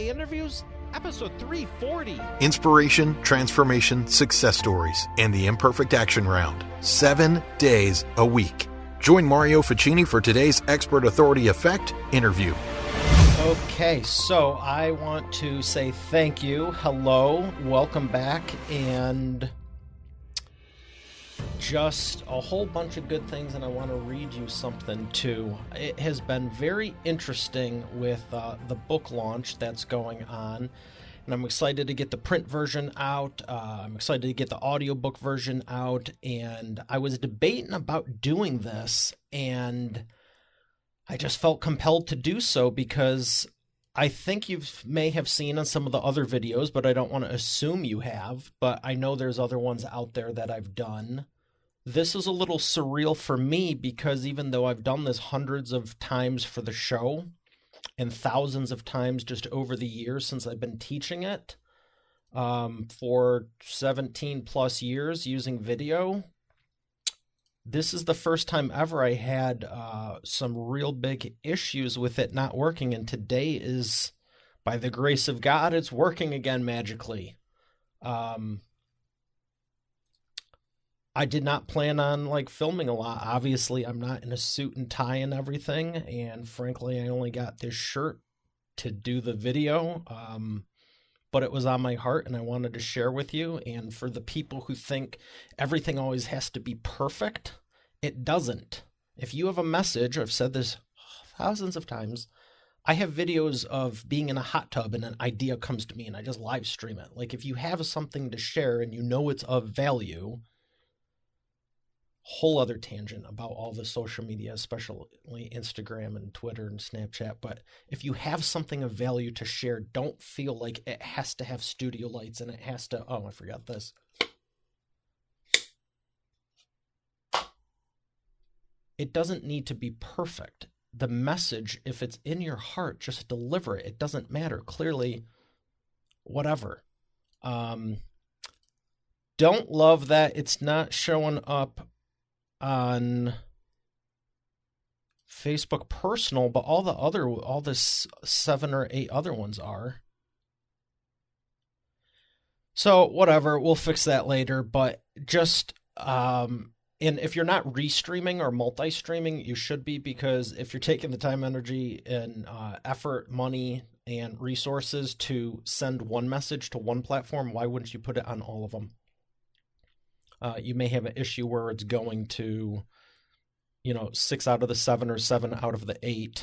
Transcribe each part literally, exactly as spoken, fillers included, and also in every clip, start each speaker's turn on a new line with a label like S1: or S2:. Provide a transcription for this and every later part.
S1: Daily Interviews, episode three forty.
S2: Inspiration, transformation, success stories, and the Imperfect Action Round. Seven days a week. Join Mario Ficini for today's Expert Authority Effect interview.
S1: Okay, so I want to say thank you. Hello, welcome back, and just a whole bunch of good things, and I want to read you something too. It has been very interesting with uh, the book launch that's going on, and I'm excited to get the print version out. Uh, I'm excited to get the audiobook version out, and I was debating about doing this, and I just felt compelled to do so because I think you may have seen on some of the other videos, but I don't want to assume you have, but I know there's other ones out there that I've done. This is a little surreal for me because even though I've done this hundreds of times for the show and thousands of times just over the years since I've been teaching it um, for seventeen plus years using video, this is the first time ever I had uh, some real big issues with it not working. And today is, by the grace of God, it's working again magically. Um, I did not plan on like filming a lot. Obviously, I'm not in a suit and tie and everything. And frankly, I only got this shirt to do the video. Um, but it was on my heart and I wanted to share with you. And for the people who think everything always has to be perfect, it doesn't. If you have a message, I've said this thousands of times, I have videos of being in a hot tub and an idea comes to me and I just live stream it. Like if you have something to share and you know it's of value, whole other tangent about all the social media, especially Instagram and Twitter and Snapchat. But if you have something of value to share, don't feel like it has to have studio lights and it has to, oh, I forgot this. It doesn't need to be perfect. The message, if it's in your heart, just deliver it. It doesn't matter. Clearly, whatever. Um, don't love that it's not showing up on Facebook personal, but all the other, all this seven or eight other ones are. So whatever, we'll fix that later, but just, um, and if you're not restreaming or multi-streaming, you should be, because if you're taking the time, energy, and uh, effort, money, and resources to send one message to one platform, why wouldn't you put it on all of them? Uh, you may have an issue where it's going to, you know, six out of the seven or seven out of the eight.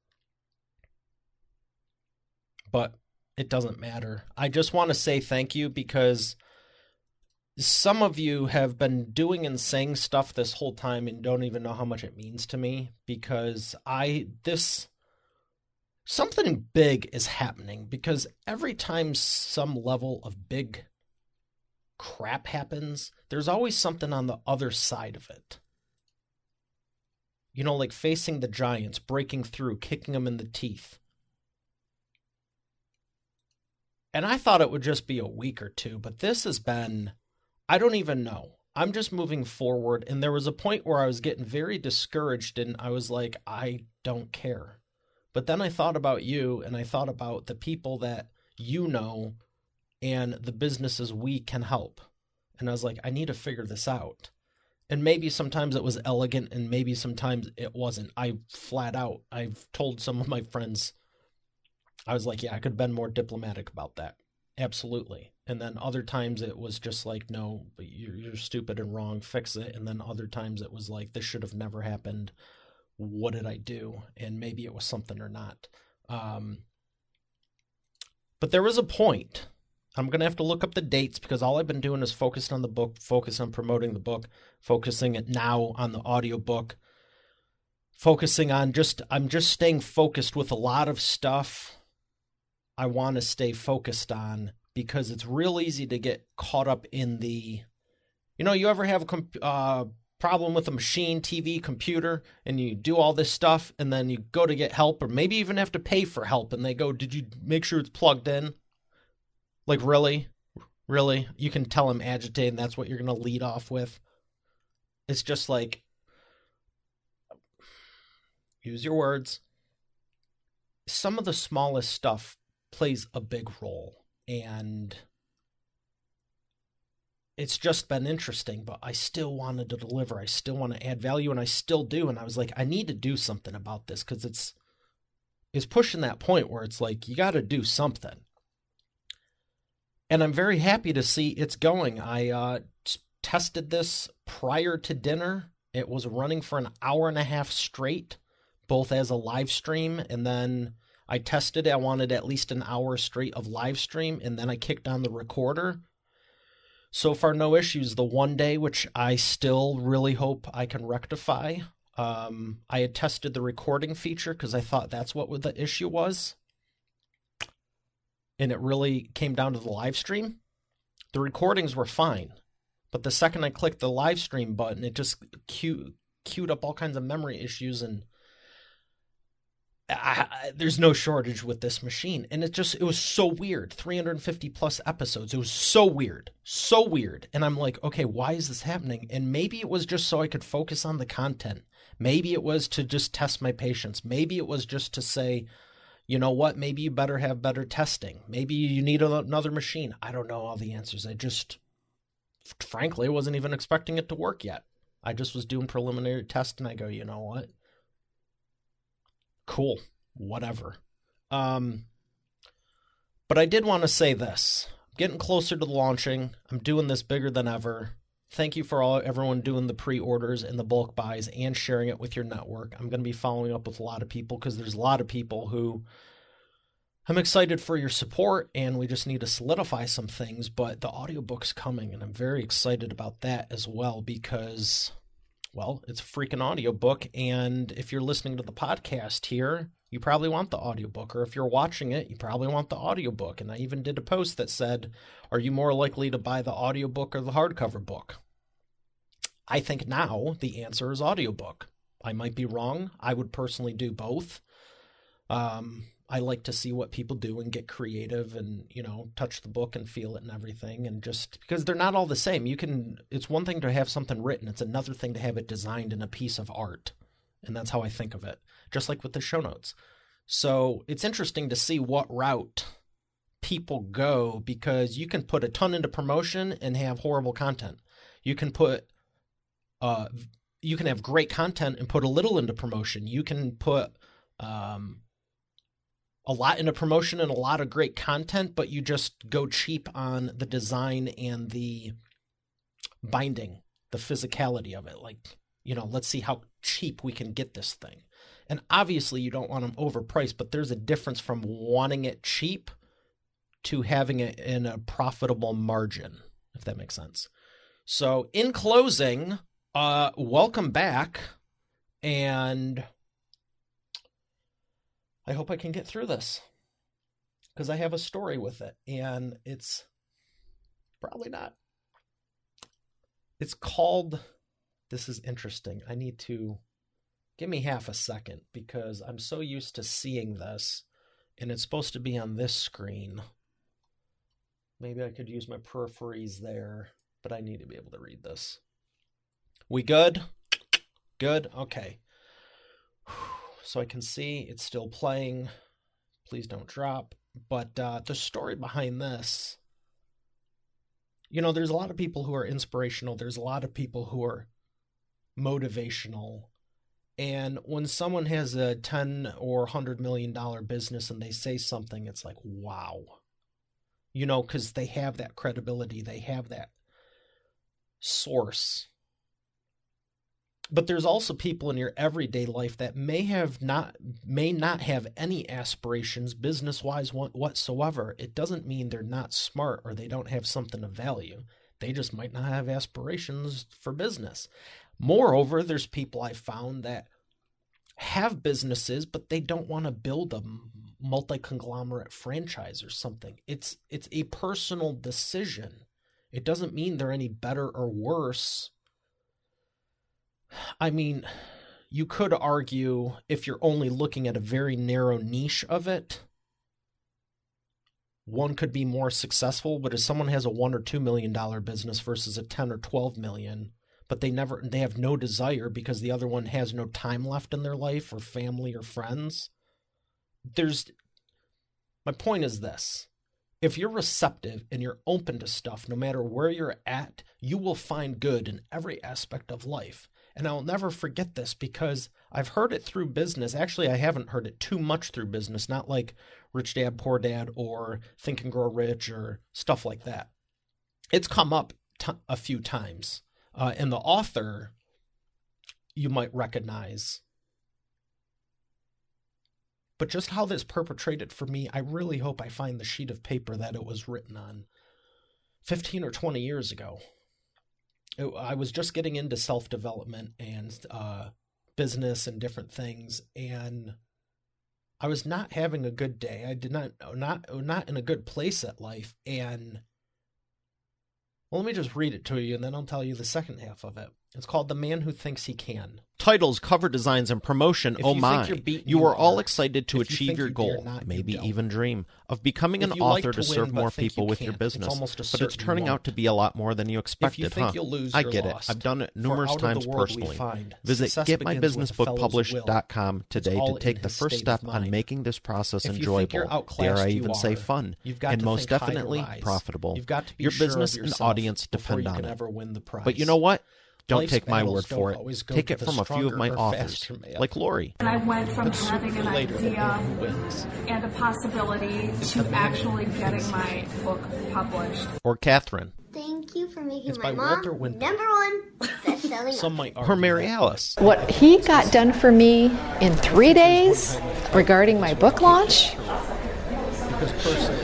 S1: But it doesn't matter. I just want to say thank you because some of you have been doing and saying stuff this whole time and don't even know how much it means to me, because I, this, something big is happening, because every time some level of big crap happens, there's always something on the other side of it. You know, like facing the giants, breaking through, kicking them in the teeth. And I thought it would just be a week or two, but this has been, I don't even know. I'm just moving forward, and there was a point where I was getting very discouraged, and I was like, I don't care. But then I thought about you, and I thought about the people that you know and the businesses we can help. And I was like, I need to figure this out. And maybe sometimes it was elegant and maybe sometimes it wasn't. I flat out, I've told some of my friends, I was like, yeah, I could have been more diplomatic about that. Absolutely. And then other times it was just like, no, you're, you're stupid and wrong, fix it. And then other times it was like, this should have never happened. What did I do? And maybe it was something or not. Um, but there was a point. I'm going to have to look up the dates because all I've been doing is focused on the book, focus on promoting the book, focusing it now on the audiobook, focusing on just, I'm just staying focused with a lot of stuff I want to stay focused on, because it's real easy to get caught up in the, you know, you ever have a comp- uh, problem with a machine, T V, computer, and you do all this stuff and then you go to get help, or maybe even have to pay for help, and they go, did you make sure it's plugged in? Like, really? Really? You can tell I'm agitated and that's what you're going to lead off with. It's just like, use your words. Some of the smallest stuff plays a big role. And it's just been interesting, but I still wanted to deliver. I still want to add value, and I still do. And I was like, I need to do something about this, because it's it's pushing that point where it's like, you got to do something. And I'm very happy to see it's going. I uh, tested this prior to dinner. It was running for an hour and a half straight, both as a live stream, and then I tested it. I wanted at least an hour straight of live stream, and then I kicked on the recorder. So far, no issues. The one day, which I still really hope I can rectify, um, I had tested the recording feature because I thought that's what the issue was. And it really came down to the live stream. The recordings were fine. But the second I clicked the live stream button, it just queued, queued up all kinds of memory issues, and I, I, there's no shortage with this machine. And it just, it was so weird. three hundred fifty plus episodes. It was so weird. So weird. And I'm like, okay, why is this happening? And maybe it was just so I could focus on the content. Maybe it was to just test my patience. Maybe it was just to say, you know what, maybe you better have better testing. Maybe you need another machine. I don't know all the answers. I just, frankly, I wasn't even expecting it to work yet. I just was doing preliminary tests, and I go, you know what? Cool, whatever. Um, but I did want to say this. I'm getting closer to launching. I'm doing this bigger than ever. Thank you for all everyone doing the pre-orders and the bulk buys and sharing it with your network. I'm going to be following up with a lot of people, because there's a lot of people who I'm excited for your support, and we just need to solidify some things. But the audiobook's coming, and I'm very excited about that as well, because, well, it's a freaking audiobook, and if you're listening to the podcast here, you probably want the audiobook, or if you're watching it, you probably want the audiobook. And I even did a post that said, are you more likely to buy the audiobook or the hardcover book? I think now the answer is audiobook. I might be wrong. I would personally do both. Um, I like to see what people do and get creative and, you know, touch the book and feel it and everything. And just because they're not all the same. You can, it's one thing to have something written. It's another thing to have it designed in a piece of art. And that's how I think of it. Just like with the show notes. So it's interesting to see what route people go, because you can put a ton into promotion and have horrible content. You can put, uh, you can have great content and put a little into promotion. You can put, um, a lot into promotion and a lot of great content, but you just go cheap on the design and the binding, the physicality of it. Like, you know, let's see how cheap we can get this thing. And obviously you don't want them overpriced, but there's a difference from wanting it cheap to having it in a profitable margin, if that makes sense. So in closing, uh, welcome back, and I hope I can get through this, because I have a story with it, and it's probably not. It's called, this is interesting. I need to, give me half a second, because I'm so used to seeing this, and it's supposed to be on this screen. Maybe I could use my peripheries there, but I need to be able to read this. We good? Good? Okay. So I can see it's still playing. Please don't drop. But uh, the story behind this, you know, there's a lot of people who are inspirational. There's a lot of people who are motivational. And when someone has a ten or one hundred million dollars business and they say something, it's like, wow. You know, because they have that credibility. They have that source. But there's also people in your everyday life that may have not, may not have any aspirations business-wise whatsoever. It doesn't mean they're not smart or they don't have something of value. They just might not have aspirations for business. Moreover, there's people I found that have businesses, but they don't want to build a multi-conglomerate franchise or something. It's it's a personal decision. It doesn't mean they're any better or worse. I mean, you could argue, if you're only looking at a very narrow niche of it, one could be more successful. But if someone has a one or two million dollar business versus a ten or twelve million, but they never, they have no desire because the other one has no time left in their life or family or friends, there's, My point is this. If you're receptive and you're open to stuff, no matter where you're at, you will find good in every aspect of life. And I'll never forget this because I've heard it through business. Actually, I haven't heard it too much through business, not like Rich Dad, Poor Dad or Think and Grow Rich or stuff like that. It's come up t- a few times. Uh, and the author you might recognize. But just how this perpetrated for me, I really hope I find the sheet of paper that it was written on fifteen or twenty years ago. It, I was just getting into self-development and uh, business and different things, and I was not having a good day. I did not, not, not in a good place at life, and well, let me just read it to you, and then I'll tell you the second half of it. It's called The Man Who Thinks He Can. Titles, cover designs, and promotion.
S2: If
S1: oh
S2: you
S1: my.
S2: think you're beaten,
S1: you
S2: you
S1: are all
S2: are.
S1: excited to
S2: If you
S1: achieve
S2: think
S1: your
S2: you
S1: goal,
S2: dare not, you
S1: maybe
S2: don't.
S1: even dream, of becoming
S2: If
S1: an
S2: you like
S1: author
S2: to
S1: to
S2: win
S1: serve
S2: but
S1: more
S2: think
S1: people
S2: you
S1: with your
S2: can't, it's
S1: business.
S2: almost a
S1: But it's
S2: certain
S1: turning
S2: you
S1: out to be a lot more than you expected,
S2: If you think
S1: huh?
S2: you'll lose,
S1: I
S2: you're
S1: get
S2: lost.
S1: it. I've done it
S2: For
S1: numerous
S2: out of the
S1: times
S2: world we
S1: personally.
S2: find,
S1: Visit
S2: success
S1: get my
S2: begins
S1: business
S2: with a
S1: book
S2: fellow's
S1: published dot com
S2: will.
S1: today
S2: It's all
S1: to
S2: in
S1: take the
S2: his
S1: first
S2: state
S1: step
S2: of
S1: on
S2: mind.
S1: making this process
S2: If you think
S1: enjoyable.
S2: you're
S1: Dare
S2: outclassed,
S1: I
S2: you
S1: even say
S2: are.
S1: fun?
S2: You've got
S1: and
S2: to
S1: most
S2: think high or
S1: definitely
S2: rise.
S1: profitable.
S2: You've got to be
S1: Your
S2: sure
S1: business
S2: of
S1: and
S2: yourself
S1: audience
S2: before
S1: depend
S2: you
S1: on
S2: can
S1: it.
S2: ever win the prize.
S1: But you know what? Don't
S2: Life's
S1: take my
S2: battles
S1: word
S2: don't
S1: for it.
S2: always go
S1: Take
S2: to
S1: it
S2: the
S1: from a few of my
S2: stronger or
S1: authors,
S2: faster man.
S1: like Lori.
S3: And I went from
S1: But sooner
S3: having
S1: or
S3: an
S1: later, the man who
S3: idea
S1: wins.
S3: and a possibility to actually getting my book published.
S1: Or Catherine.
S4: Thank you for making
S1: It's
S4: my
S1: by
S4: mom
S1: Walter Winter.
S4: number one best-selling
S1: Some
S4: author.
S1: might argue. Or Mary Alice.
S5: What he got done for me in three days regarding my book launch,
S1: Because personally,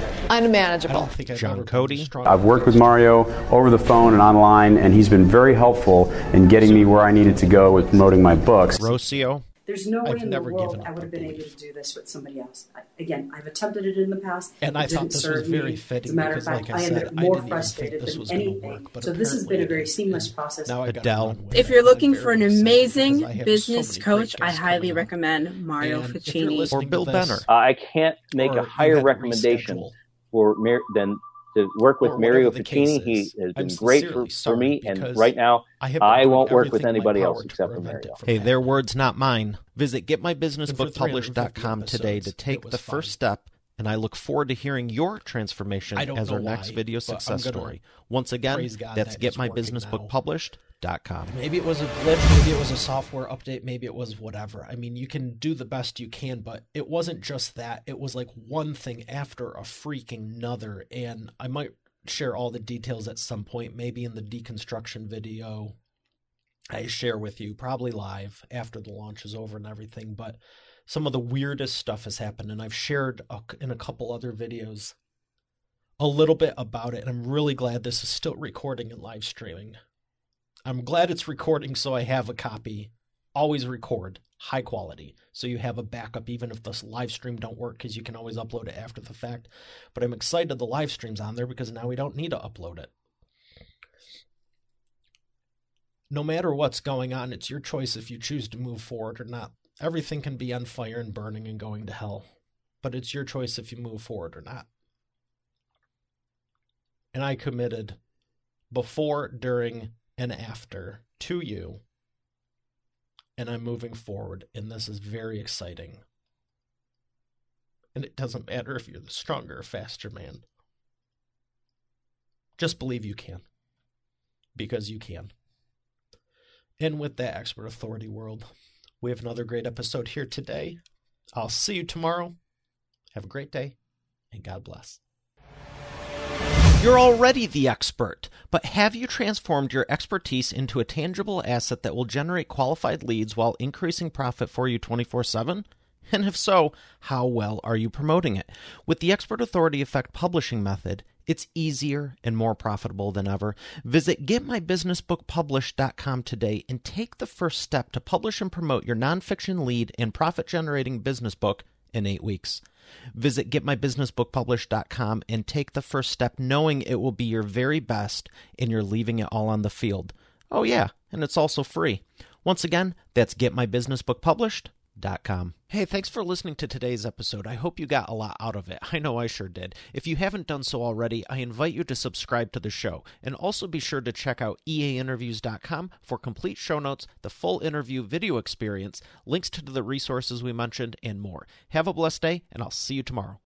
S1: I
S5: unmanageable.
S1: don't think I've
S6: John
S1: ever been
S6: Cody.
S1: strong-
S7: I've worked with Mario over the phone and online, and he's been very helpful in getting me where I needed to go with promoting my books.
S1: Rocio.
S8: There's no way
S1: I've
S8: in the
S1: never
S8: world
S1: given up,
S8: I would
S1: I
S8: have been able
S1: believe.
S8: to do this with somebody else. I, again, I've attempted it in the past.
S1: And
S8: it
S1: I thought
S8: didn't
S1: this
S8: serve
S1: was very
S8: me.
S1: fitting
S8: As a matter
S1: because,
S8: of fact,
S1: like I
S8: I ended
S1: said,
S8: up
S1: I
S8: more
S1: didn't even think
S8: frustrated
S1: this
S8: than
S1: was gonna
S8: anything.
S1: work, but
S8: So this has been
S1: apparently
S8: a very
S1: it is.
S8: seamless process.
S1: Now I got
S6: Adele.
S1: one with
S9: If
S1: it.
S9: you're looking
S1: I'm
S9: for an
S1: very excited
S9: amazing
S1: because I have
S9: business
S1: so many
S9: coach,
S1: great
S9: I
S1: guests
S9: highly
S1: coming up.
S9: recommend Mario
S1: And if you're
S9: Ficini.
S1: listening
S6: Or Bill
S1: to this,
S6: Benner.
S10: Uh, I can't make
S1: or
S10: a
S1: you
S10: higher
S1: had to
S10: recommendation
S1: reschedule,
S10: for Mar- than to work with
S1: or
S10: Mario
S1: whatever the
S10: Ficini.
S1: case
S10: He
S1: is.
S10: has
S1: I'm
S10: been great for,
S1: sincerely
S10: for
S1: sorry
S10: me, and
S1: because
S10: right now
S1: I, have
S10: I
S1: been
S10: won't
S1: doing
S10: work with
S1: everything in my
S10: anybody
S1: power
S10: else
S1: to
S10: except for
S1: prevent
S10: Mario.
S1: it from
S6: Hey,
S1: happening.
S6: their words, not mine.
S1: Visit get my business book published dot com three hundred fifty today to episodes, take it was the fine. first step, and I look forward to hearing your transformation I don't as know our next why, video but I'm success gonna story. Once again, praise God that's that
S6: get
S1: it's
S6: my
S1: working
S6: business book
S1: now.
S6: published dot com.
S1: Maybe it was a glitch, maybe it was a software update, maybe it was whatever. I mean, you can do the best you can, but it wasn't just that. It was like one thing after a freaking another, and I might share all the details at some point, maybe in the deconstruction video I share with you, probably live after the launch is over and everything, but some of the weirdest stuff has happened, and I've shared a, in a couple other videos a little bit about it, and I'm really glad this is still recording and live streaming. I'm glad it's recording so I have a copy. Always record, high quality, so you have a backup even if the live stream don't work, because you can always upload it after the fact. But I'm excited the live stream's on there because now we don't need to upload it. No matter what's going on, it's your choice if you choose to move forward or not. Everything can be on fire and burning and going to hell, but it's your choice if you move forward or not. And I committed before, during, and after to you, and I'm moving forward, and this is very exciting. And it doesn't matter if you're the stronger or faster man. Just believe you can, because you can. And with that, Expert Authority World, we have another great episode here today. I'll see you tomorrow. Have a great day, and God bless. You're already the expert, but have you transformed your expertise into a tangible asset that will generate qualified leads while increasing profit for you twenty-four seven? And if so, how well are you promoting it? With the Expert Authority Effect publishing method, it's easier and more profitable than ever. Visit get my business book published dot com today and take the first step to publish and promote your nonfiction lead and profit-generating business book in eight weeks. Visit get my business book published dot com and take the first step knowing it will be your very best and you're leaving it all on the field. Oh yeah, and it's also free. Once again, that's get my business book published dot com. Hey, thanks for listening to today's episode. I hope you got a lot out of it. I know I sure did. If you haven't done so already, I invite you to subscribe to the show. And also be sure to check out E A interviews dot com for complete show notes, the full interview video experience, links to the resources we mentioned, and more. Have a blessed day, and I'll see you tomorrow.